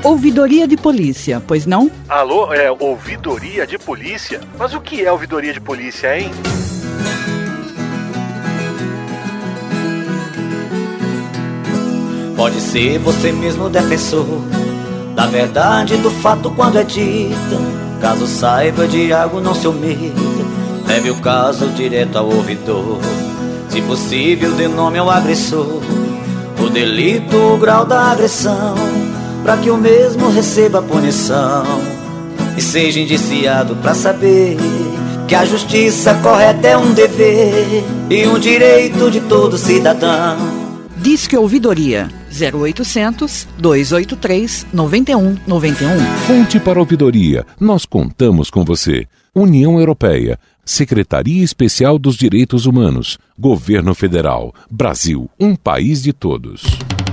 ouvidoria de polícia, pois não? Alô, ouvidoria de polícia? Mas o que é ouvidoria de polícia, hein? Pode ser você mesmo defensor da verdade do fato quando é dita. Caso saiba de algo, não se omita. Leve o caso direto ao ouvidor. Se possível, dê nome ao agressor, o delito, o grau da agressão, para que o mesmo receba punição e seja indiciado para saber que a justiça correta é um dever e um direito de todo cidadão. Disque Ouvidoria 0800 283 9191. Conte para a ouvidoria, nós contamos com você. União Europeia, Secretaria Especial dos Direitos Humanos, Governo Federal, Brasil, um país de todos.